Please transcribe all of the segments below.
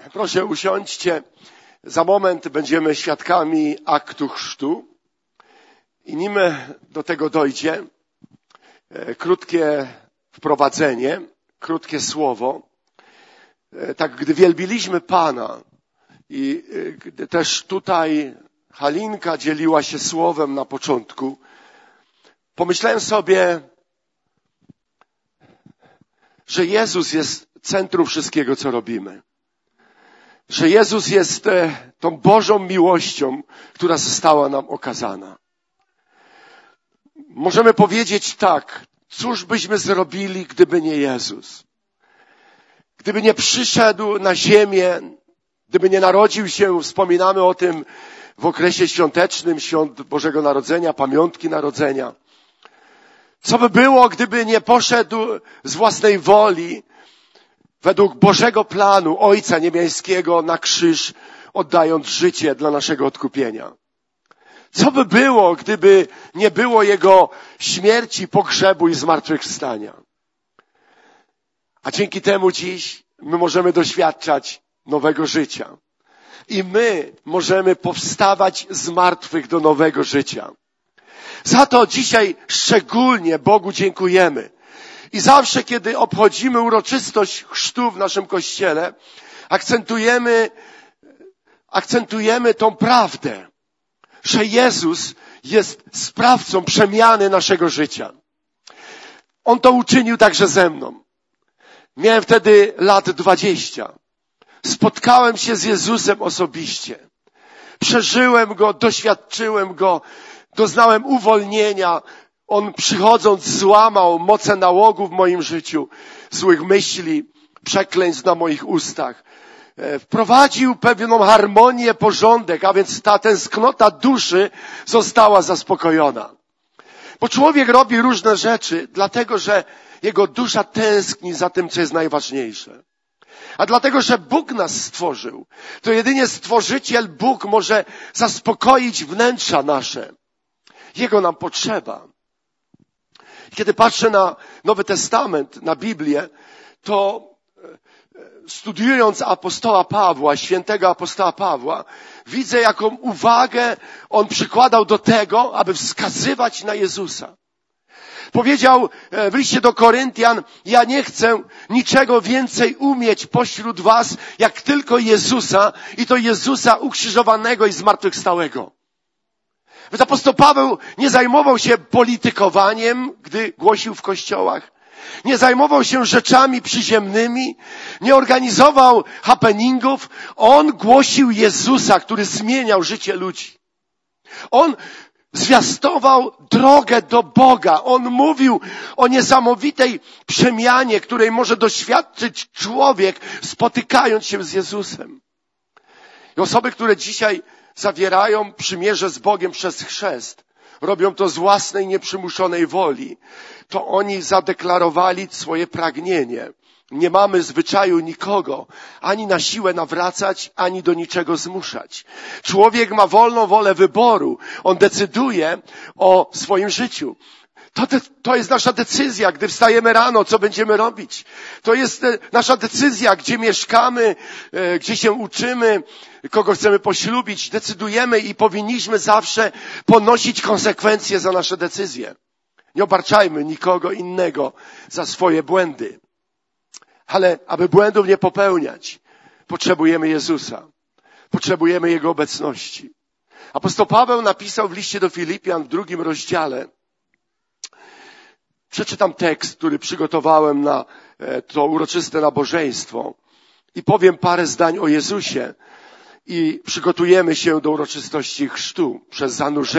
Proszę usiądźcie. Za moment będziemy świadkami aktu chrztu. I nim do tego dojdzie, krótkie wprowadzenie, krótkie słowo. Tak, gdy wielbiliśmy Pana i gdy też tutaj Halinka dzieliła się słowem na początku, pomyślałem sobie, że Jezus jest centrum wszystkiego, co robimy. Że Jezus jest tą Bożą miłością, która została nam okazana. Możemy powiedzieć tak, cóż byśmy zrobili, gdyby nie Jezus? Gdyby nie przyszedł na ziemię, gdyby nie narodził się, wspominamy o tym w okresie świątecznym, świąt Bożego Narodzenia, pamiątki Narodzenia. Co by było, gdyby nie poszedł z własnej woli, według Bożego planu Ojca Niebiańskiego na krzyż, oddając życie dla naszego odkupienia? Co by było, gdyby nie było Jego śmierci, pogrzebu i zmartwychwstania? A dzięki temu dziś my możemy doświadczać nowego życia. I my możemy powstawać z martwych do nowego życia. Za to dzisiaj szczególnie Bogu dziękujemy. I zawsze, kiedy obchodzimy uroczystość chrztu w naszym Kościele, akcentujemy tą prawdę, że Jezus jest sprawcą przemiany naszego życia. On to uczynił także ze mną. Miałem wtedy lat 20. Spotkałem się z Jezusem osobiście. Przeżyłem Go, doświadczyłem Go, doznałem uwolnienia. On przychodząc złamał moce nałogu w moim życiu, złych myśli, przekleństw na moich ustach. Wprowadził pewną harmonię, porządek, a więc ta tęsknota duszy została zaspokojona. Bo człowiek robi różne rzeczy, dlatego że jego dusza tęskni za tym, co jest najważniejsze. A dlatego, że Bóg nas stworzył, to jedynie Stworzyciel Bóg może zaspokoić wnętrza nasze. Jego nam potrzeba. Kiedy patrzę na Nowy Testament, na Biblię, to studiując apostoła Pawła, świętego apostoła Pawła, widzę, jaką uwagę on przykładał do tego, aby wskazywać na Jezusa. Powiedział w liście do Koryntian, ja nie chcę niczego więcej umieć pośród was, jak tylko Jezusa i to Jezusa ukrzyżowanego i zmartwychwstałego. Więc apostoł Paweł nie zajmował się politykowaniem, gdy głosił w kościołach. Nie zajmował się rzeczami przyziemnymi. Nie organizował happeningów. On głosił Jezusa, który zmieniał życie ludzi. On zwiastował drogę do Boga. On mówił o niesamowitej przemianie, której może doświadczyć człowiek, spotykając się z Jezusem. I osoby, które dzisiaj zawierają przymierze z Bogiem przez chrzest, robią to z własnej nieprzymuszonej woli, to oni zadeklarowali swoje pragnienie. Nie mamy zwyczaju nikogo ani na siłę nawracać, ani do niczego zmuszać. Człowiek ma wolną wolę wyboru. On decyduje o swoim życiu. To jest nasza decyzja, gdy wstajemy rano, co będziemy robić. To jest nasza decyzja, gdzie mieszkamy, gdzie się uczymy, kogo chcemy poślubić. Decydujemy i powinniśmy zawsze ponosić konsekwencje za nasze decyzje. Nie obarczajmy nikogo innego za swoje błędy. Ale aby błędów nie popełniać, potrzebujemy Jezusa. Potrzebujemy Jego obecności. Apostoł Paweł napisał w liście do Filipian w 2 rozdziale. Przeczytam tekst, który przygotowałem na to uroczyste nabożeństwo i powiem parę zdań o Jezusie i przygotujemy się do uroczystości chrztu przez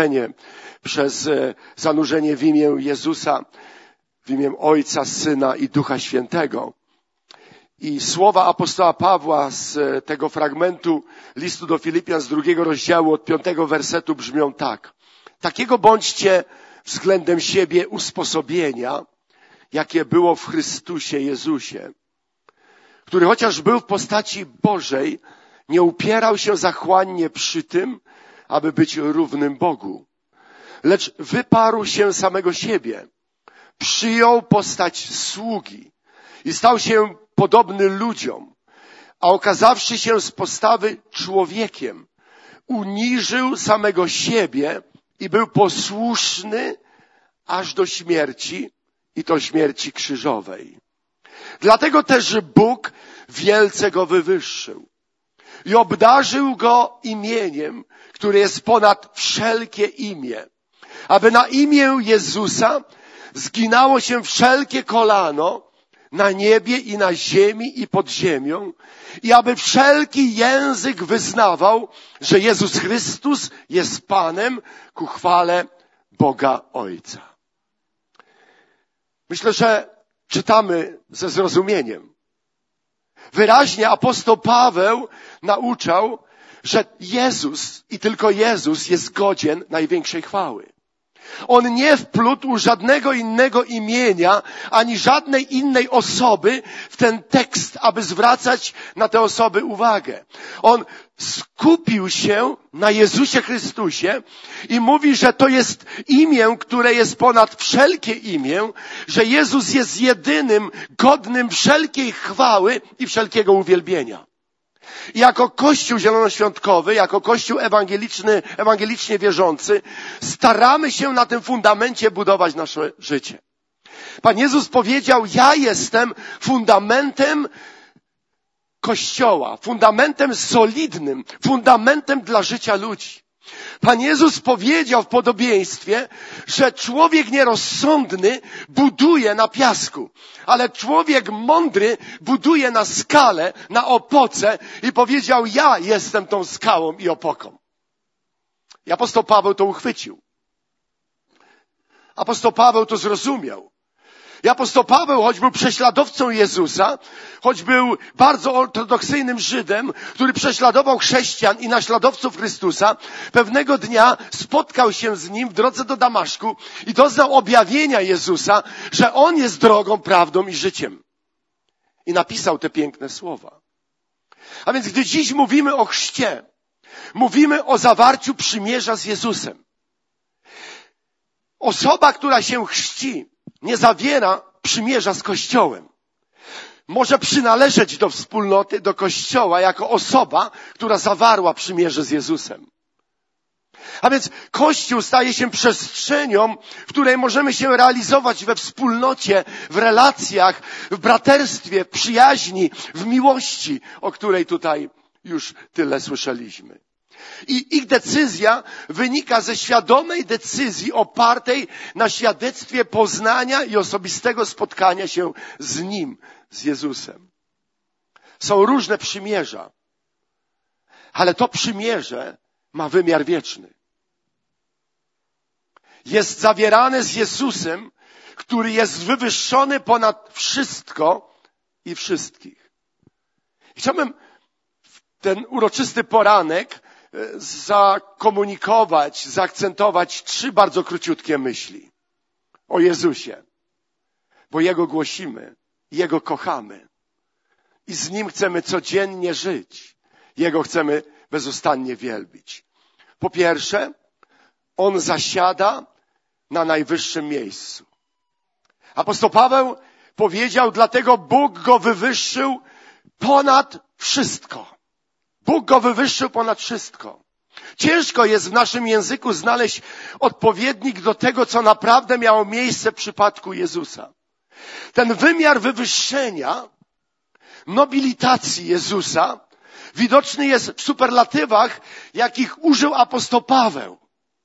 zanurzenie w imię Jezusa, w imię Ojca, Syna i Ducha Świętego. I słowa apostoła Pawła z tego fragmentu listu do Filipian z 2 rozdziału od 5 wersetu brzmią tak. Takiego bądźcie względem siebie usposobienia, jakie było w Chrystusie Jezusie, który chociaż był w postaci Bożej, nie upierał się zachłannie przy tym, aby być równym Bogu, lecz wyparł się samego siebie, przyjął postać sługi i stał się podobny ludziom, a okazawszy się z postawy człowiekiem, uniżył samego siebie i był posłuszny aż do śmierci, i to śmierci krzyżowej. Dlatego też Bóg wielce go wywyższył i obdarzył go imieniem, które jest ponad wszelkie imię, aby na imię Jezusa zginało się wszelkie kolano na niebie i na ziemi i pod ziemią i aby wszelki język wyznawał, że Jezus Chrystus jest Panem ku chwale Boga Ojca. Myślę, że czytamy ze zrozumieniem. Wyraźnie apostoł Paweł nauczał, że Jezus i tylko Jezus jest godzien największej chwały. On nie wplótł żadnego innego imienia, ani żadnej innej osoby w ten tekst, aby zwracać na te osoby uwagę. On skupił się na Jezusie Chrystusie i mówi, że to jest imię, które jest ponad wszelkie imię, że Jezus jest jedynym, godnym wszelkiej chwały i wszelkiego uwielbienia. I jako Kościół zielonoświątkowy, jako Kościół ewangelicznie wierzący, staramy się na tym fundamencie budować nasze życie. Pan Jezus powiedział, ja jestem fundamentem Kościoła, fundamentem solidnym, fundamentem dla życia ludzi. Pan Jezus powiedział w podobieństwie, że człowiek nierozsądny buduje na piasku, ale człowiek mądry buduje na skale, na opoce i powiedział, ja jestem tą skałą i opoką. I apostoł Paweł to uchwycił. Apostoł Paweł to zrozumiał. I apostoł Paweł, choć był prześladowcą Jezusa, choć był bardzo ortodoksyjnym Żydem, który prześladował chrześcijan i naśladowców Chrystusa, pewnego dnia spotkał się z nim w drodze do Damaszku i doznał objawienia Jezusa, że On jest drogą, prawdą i życiem. I napisał te piękne słowa. A więc gdy dziś mówimy o chrzcie, mówimy o zawarciu przymierza z Jezusem. Osoba, która się chrzci, nie zawiera przymierza z Kościołem. Może przynależeć do wspólnoty, do Kościoła jako osoba, która zawarła przymierze z Jezusem. A więc Kościół staje się przestrzenią, w której możemy się realizować we wspólnocie, w relacjach, w braterstwie, w przyjaźni, w miłości, o której tutaj już tyle słyszeliśmy. I ich decyzja wynika ze świadomej decyzji opartej na świadectwie poznania i osobistego spotkania się z Nim, z Jezusem. Są różne przymierza, ale to przymierze ma wymiar wieczny. Jest zawierane z Jezusem, który jest wywyższony ponad wszystko i wszystkich. Chciałbym w ten uroczysty poranek zakomunikować, zaakcentować 3 bardzo króciutkie myśli o Jezusie, bo Jego głosimy, Jego kochamy i z Nim chcemy codziennie żyć. Jego chcemy bezustannie wielbić. Po pierwsze, On zasiada na najwyższym miejscu. Apostoł Paweł powiedział, dlatego Bóg Go wywyższył ponad wszystko. Bóg Go wywyższył ponad wszystko. Ciężko jest w naszym języku znaleźć odpowiednik do tego, co naprawdę miało miejsce w przypadku Jezusa. Ten wymiar wywyższenia, nobilitacji Jezusa widoczny jest w superlatywach, jakich użył apostoł Paweł.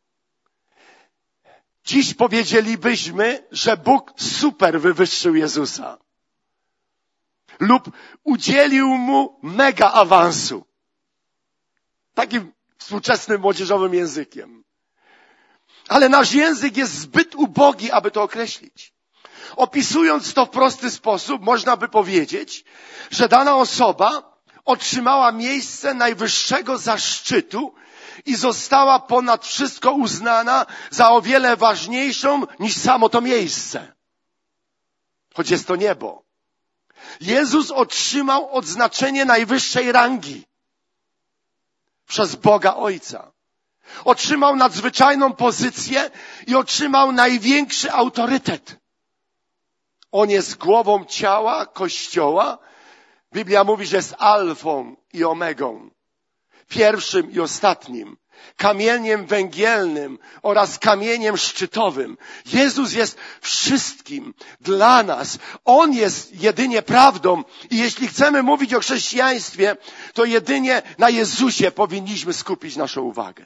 Dziś powiedzielibyśmy, że Bóg super wywyższył Jezusa. Lub udzielił Mu mega awansu. Takim współczesnym młodzieżowym językiem. Ale nasz język jest zbyt ubogi, aby to określić. Opisując to w prosty sposób, można by powiedzieć, że dana osoba otrzymała miejsce najwyższego zaszczytu i została ponad wszystko uznana za o wiele ważniejszą niż samo to miejsce. Choć jest to niebo. Jezus otrzymał odznaczenie najwyższej rangi przez Boga Ojca. Otrzymał nadzwyczajną pozycję i otrzymał największy autorytet. On jest głową ciała Kościoła, Biblia mówi, że jest alfą i omegą, pierwszym i ostatnim, kamieniem węgielnym oraz kamieniem szczytowym. Jezus jest wszystkim dla nas. On jest jedynie prawdą i jeśli chcemy mówić o chrześcijaństwie, to jedynie na Jezusie powinniśmy skupić naszą uwagę.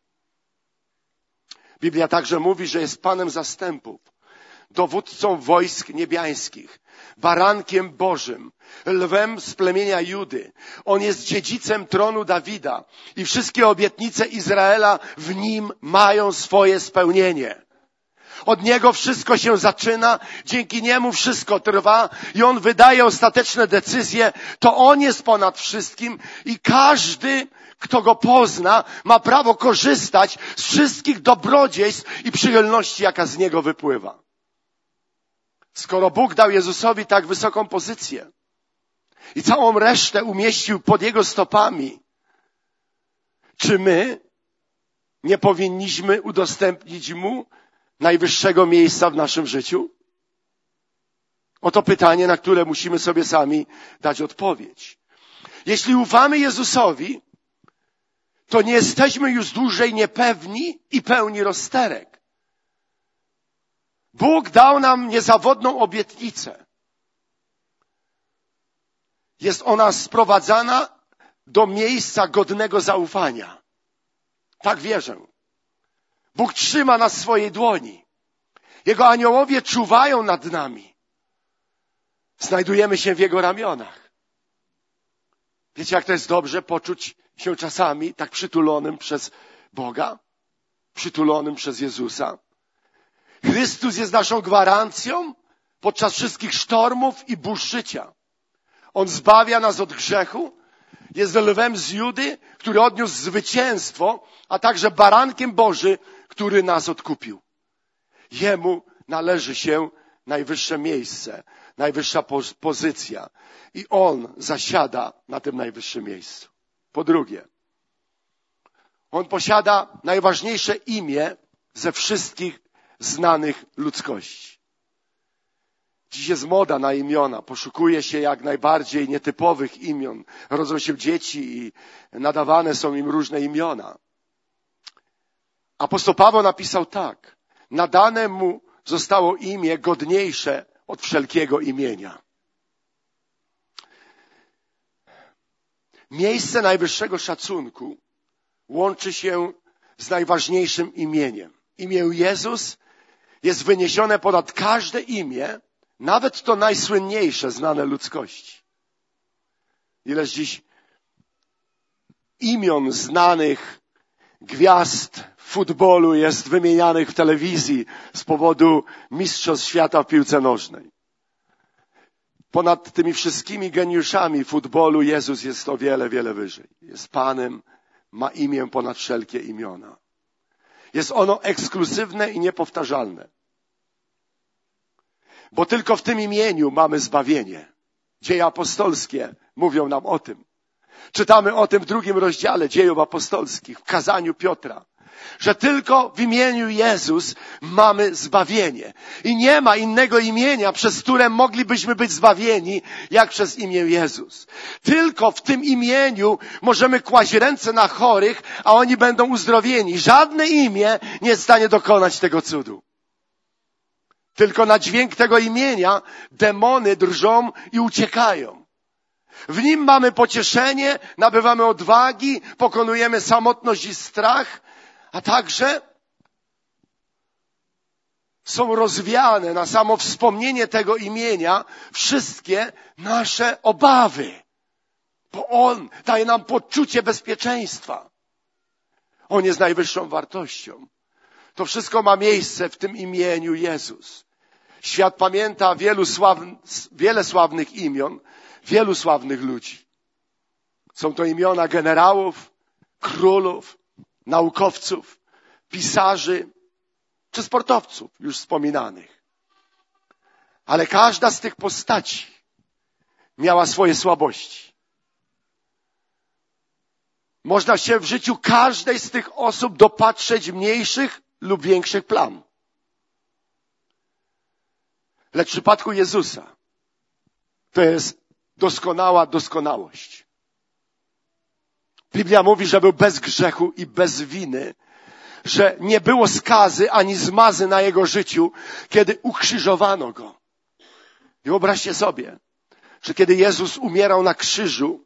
Biblia także mówi, że jest Panem zastępów, dowódcą wojsk niebiańskich, barankiem Bożym, lwem z plemienia Judy. On jest dziedzicem tronu Dawida i wszystkie obietnice Izraela w Nim mają swoje spełnienie. Od Niego wszystko się zaczyna, dzięki Niemu wszystko trwa i On wydaje ostateczne decyzje. To On jest ponad wszystkim i każdy, kto Go pozna, ma prawo korzystać z wszystkich dobrodziejstw i przychylności, jaka z Niego wypływa. Skoro Bóg dał Jezusowi tak wysoką pozycję i całą resztę umieścił pod Jego stopami, czy my nie powinniśmy udostępnić Mu najwyższego miejsca w naszym życiu? Oto pytanie, na które musimy sobie sami dać odpowiedź. Jeśli ufamy Jezusowi, to nie jesteśmy już dłużej niepewni i pełni rozterek. Bóg dał nam niezawodną obietnicę. Jest ona sprowadzana do miejsca godnego zaufania. Tak wierzę. Bóg trzyma nas w swojej dłoni. Jego aniołowie czuwają nad nami. Znajdujemy się w Jego ramionach. Wiecie, jak to jest dobrze poczuć się czasami tak przytulonym przez Boga? Przytulonym przez Jezusa. Chrystus jest naszą gwarancją podczas wszystkich sztormów i burz życia. On zbawia nas od grzechu, jest lwem z Judy, który odniósł zwycięstwo, a także barankiem Boży, który nas odkupił. Jemu należy się najwyższe miejsce, najwyższa pozycja i On zasiada na tym najwyższym miejscu. Po drugie, On posiada najważniejsze imię ze wszystkich znanych ludzkości. Dziś jest moda na imiona. Poszukuje się jak najbardziej nietypowych imion. Rodzą się dzieci i nadawane są im różne imiona. Apostoł Paweł napisał tak. Nadane mu zostało imię godniejsze od wszelkiego imienia. Miejsce najwyższego szacunku łączy się z najważniejszym imieniem. Imię Jezus jest wyniesione ponad każde imię, nawet to najsłynniejsze znane ludzkości. Ileż dziś imion znanych gwiazd futbolu jest wymienianych w telewizji z powodu mistrzostw świata w piłce nożnej. Ponad tymi wszystkimi geniuszami futbolu Jezus jest o wiele, wiele wyżej. Jest Panem, ma imię ponad wszelkie imiona. Jest ono ekskluzywne i niepowtarzalne. Bo tylko w tym imieniu mamy zbawienie. Dzieje apostolskie mówią nam o tym. Czytamy o tym w 2 rozdziale Dziejów apostolskich, w kazaniu Piotra. Że tylko w imieniu Jezus mamy zbawienie. I nie ma innego imienia, przez które moglibyśmy być zbawieni, jak przez imię Jezus. Tylko w tym imieniu możemy kłaść ręce na chorych, a oni będą uzdrowieni. Żadne imię nie jest w stanie dokonać tego cudu. Tylko na dźwięk tego imienia demony drżą i uciekają. W nim mamy pocieszenie, nabywamy odwagi, pokonujemy samotność i strach, a także są rozwiane na samo wspomnienie tego imienia wszystkie nasze obawy. Bo On daje nam poczucie bezpieczeństwa. On jest najwyższą wartością. To wszystko ma miejsce w tym imieniu Jezus. Świat pamięta wiele sławnych imion, wielu sławnych ludzi. Są to imiona generałów, królów, naukowców, pisarzy czy sportowców już wspominanych. Ale każda z tych postaci miała swoje słabości. Można się w życiu każdej z tych osób dopatrzeć mniejszych lub większych plam. Lecz w przypadku Jezusa to jest doskonała doskonałość. Biblia mówi, że był bez grzechu i bez winy, że nie było skazy ani zmazy na jego życiu, kiedy ukrzyżowano go. I wyobraźcie sobie, że kiedy Jezus umierał na krzyżu,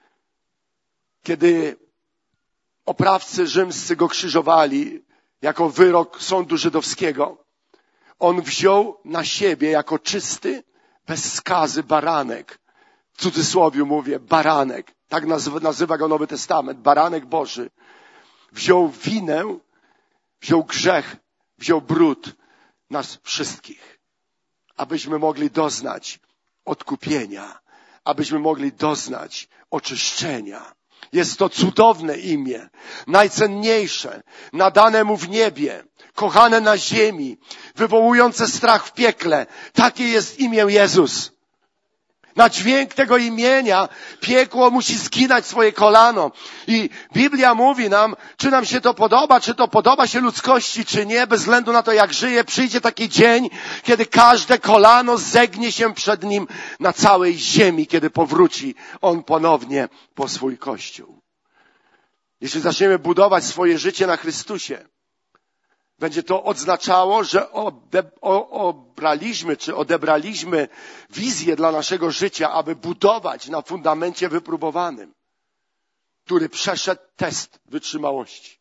kiedy oprawcy rzymscy go krzyżowali jako wyrok sądu żydowskiego, on wziął na siebie jako czysty, bez skazy baranek. W cudzysłowie mówię, baranek. Tak nazywa go Nowy Testament. Baranek Boży. Wziął winę, wziął grzech, wziął brud nas wszystkich. Abyśmy mogli doznać odkupienia. Abyśmy mogli doznać oczyszczenia. Jest to cudowne imię, najcenniejsze, nadane mu w niebie, kochane na ziemi, wywołujące strach w piekle. Takie jest imię Jezus. Na dźwięk tego imienia piekło musi zginać swoje kolano. I Biblia mówi nam, czy nam się to podoba, czy to podoba się ludzkości, czy nie, bez względu na to, jak żyje, przyjdzie taki dzień, kiedy każde kolano zegnie się przed Nim na całej ziemi, kiedy powróci On ponownie po swój Kościół. Jeśli zaczniemy budować swoje życie na Chrystusie, będzie to oznaczało, że odebraliśmy wizję dla naszego życia, aby budować na fundamencie wypróbowanym, który przeszedł test wytrzymałości.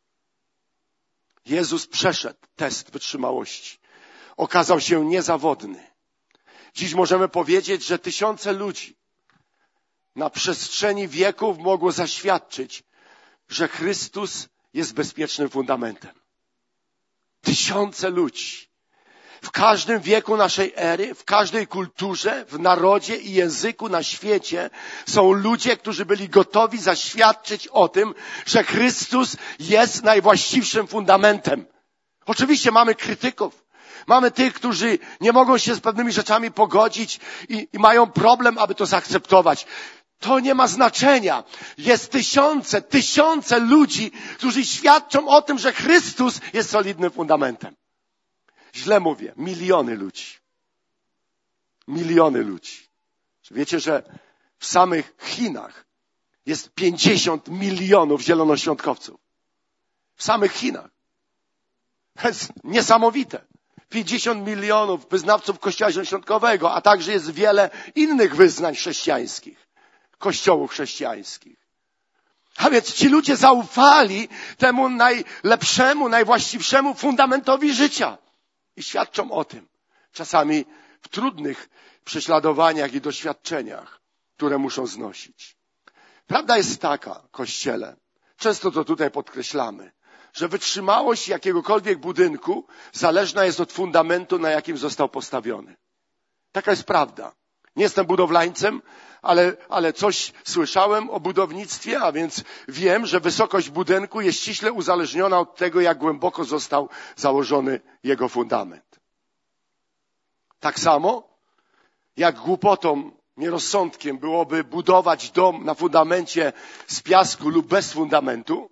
Jezus przeszedł test wytrzymałości. Okazał się niezawodny. Dziś możemy powiedzieć, że tysiące ludzi na przestrzeni wieków mogło zaświadczyć, że Chrystus jest bezpiecznym fundamentem. Tysiące ludzi. W każdym wieku naszej ery, w każdej kulturze, w narodzie i języku na świecie są ludzie, którzy byli gotowi zaświadczyć o tym, że Chrystus jest najwłaściwszym fundamentem. Oczywiście mamy krytyków. Mamy tych, którzy nie mogą się z pewnymi rzeczami pogodzić i mają problem, aby to zaakceptować. To nie ma znaczenia. Jest tysiące ludzi, którzy świadczą o tym, że Chrystus jest solidnym fundamentem. Źle mówię. Miliony ludzi. Miliony ludzi. Wiecie, że w samych Chinach jest 50 milionów zielonoświątkowców. W samych Chinach. To jest niesamowite. 50 milionów wyznawców Kościoła Zielonoświątkowego, a także jest wiele innych wyznań chrześcijańskich. Kościołów chrześcijańskich. A więc ci ludzie zaufali temu najlepszemu, najwłaściwszemu fundamentowi życia. I świadczą o tym. Czasami w trudnych prześladowaniach i doświadczeniach, które muszą znosić. Prawda jest taka, Kościele, często to tutaj podkreślamy, że wytrzymałość jakiegokolwiek budynku zależna jest od fundamentu, na jakim został postawiony. Taka jest prawda. Nie jestem budowlańcem, ale coś słyszałem o budownictwie, a więc wiem, że wysokość budynku jest ściśle uzależniona od tego, jak głęboko został założony jego fundament. Tak samo, jak głupotą, nierozsądkiem byłoby budować dom na fundamencie z piasku lub bez fundamentu,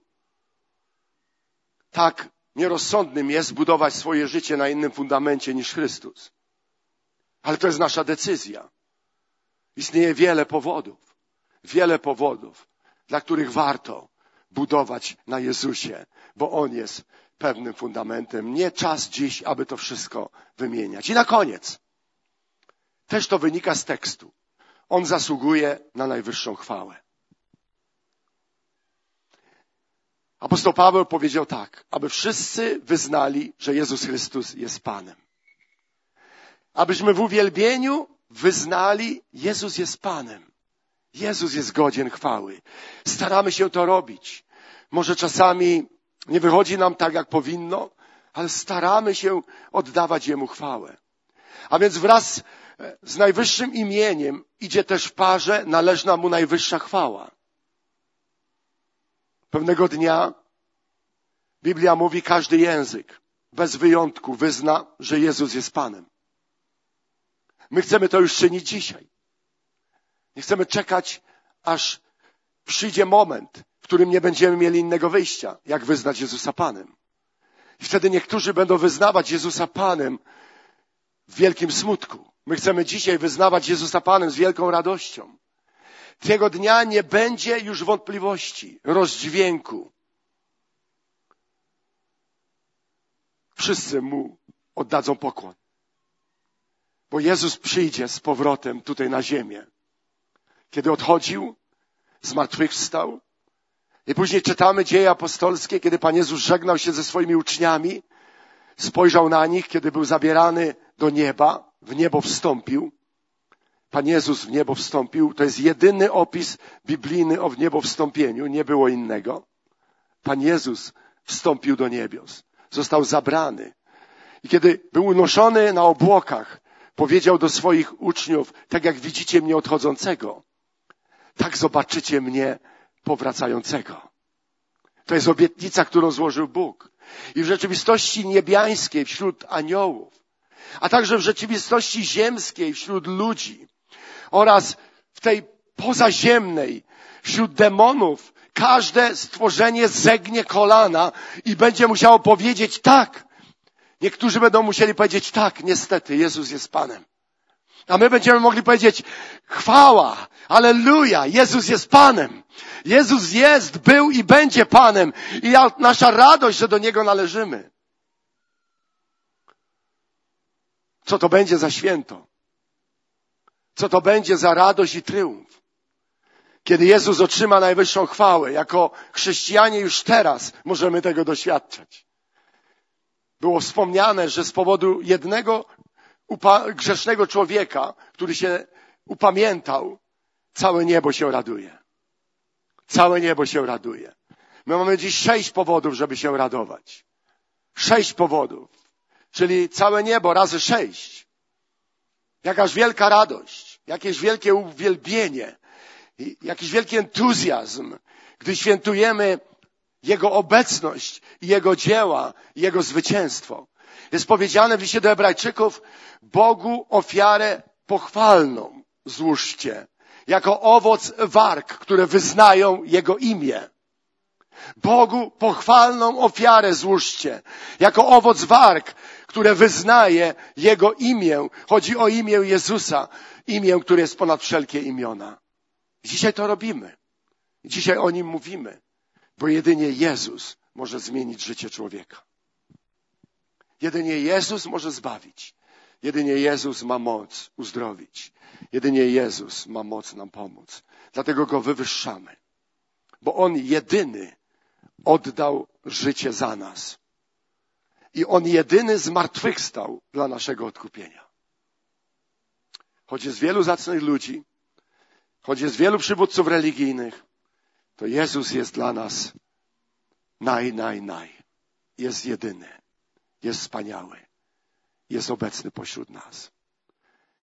tak nierozsądnym jest budować swoje życie na innym fundamencie niż Chrystus. Ale to jest nasza decyzja. Istnieje wiele powodów, dla których warto budować na Jezusie, bo On jest pewnym fundamentem. Nie czas dziś, aby to wszystko wymieniać. I na koniec, też to wynika z tekstu. On zasługuje na najwyższą chwałę. Apostoł Paweł powiedział tak, aby wszyscy wyznali, że Jezus Chrystus jest Panem. Abyśmy w uwielbieniu wyznali, Jezus jest Panem. Jezus jest godzien chwały. Staramy się to robić. Może czasami nie wychodzi nam tak, jak powinno, ale staramy się oddawać Jemu chwałę. A więc wraz z najwyższym imieniem idzie też w parze należna Mu najwyższa chwała. Pewnego dnia Biblia mówi, każdy język bez wyjątku wyzna, że Jezus jest Panem. My chcemy to już czynić dzisiaj. Nie chcemy czekać, aż przyjdzie moment, w którym nie będziemy mieli innego wyjścia, jak wyznać Jezusa Panem. I wtedy niektórzy będą wyznawać Jezusa Panem w wielkim smutku. My chcemy dzisiaj wyznawać Jezusa Panem z wielką radością. Tego dnia nie będzie już wątpliwości, rozdźwięku. Wszyscy Mu oddadzą pokłon. Bo Jezus przyjdzie z powrotem tutaj na ziemię. Kiedy odchodził, zmartwychwstał. I później czytamy Dzieje apostolskie, kiedy Pan Jezus żegnał się ze swoimi uczniami. Spojrzał na nich, kiedy był zabierany do nieba. W niebo wstąpił. Pan Jezus w niebo wstąpił. To jest jedyny opis biblijny o wniebowstąpieniu. Nie było innego. Pan Jezus wstąpił do niebios. Został zabrany. I kiedy był unoszony na obłokach, powiedział do swoich uczniów, tak jak widzicie mnie odchodzącego, tak zobaczycie mnie powracającego. To jest obietnica, którą złożył Bóg. I w rzeczywistości niebiańskiej wśród aniołów, a także w rzeczywistości ziemskiej wśród ludzi oraz w tej pozaziemnej wśród demonów, każde stworzenie zegnie kolana i będzie musiało powiedzieć tak. Niektórzy będą musieli powiedzieć tak, niestety, Jezus jest Panem. A my będziemy mogli powiedzieć chwała, alleluja, Jezus jest Panem. Jezus jest, był i będzie Panem. I nasza radość, że do Niego należymy. Co to będzie za święto? Co to będzie za radość i triumf? Kiedy Jezus otrzyma najwyższą chwałę, jako chrześcijanie już teraz możemy tego doświadczać. Było wspomniane, że z powodu jednego grzesznego człowieka, który się upamiętał, całe niebo się raduje. Całe niebo się raduje. My mamy dziś 6 powodów, żeby się radować. 6 powodów. Czyli całe niebo razy 6. Jakaż wielka radość, jakieś wielkie uwielbienie, jakiś wielki entuzjazm, gdy świętujemy Jego obecność i Jego dzieła, i Jego zwycięstwo. Jest powiedziane w liście do Hebrajczyków, Bogu ofiarę pochwalną złóżcie, jako owoc warg, które wyznają Jego imię. Bogu pochwalną ofiarę złóżcie, jako owoc warg, które wyznaje Jego imię. Chodzi o imię Jezusa, imię, które jest ponad wszelkie imiona. Dzisiaj to robimy. Dzisiaj o Nim mówimy, bo jedynie Jezus może zmienić życie człowieka. Jedynie Jezus może zbawić. Jedynie Jezus ma moc uzdrowić. Jedynie Jezus ma moc nam pomóc. Dlatego Go wywyższamy. Bo On jedyny oddał życie za nas. I On jedyny zmartwychwstał dla naszego odkupienia. Choć jest wielu zacnych ludzi, choć jest wielu przywódców religijnych, to Jezus jest dla nas naj. Jest jedyny. Jest wspaniały. Jest obecny pośród nas.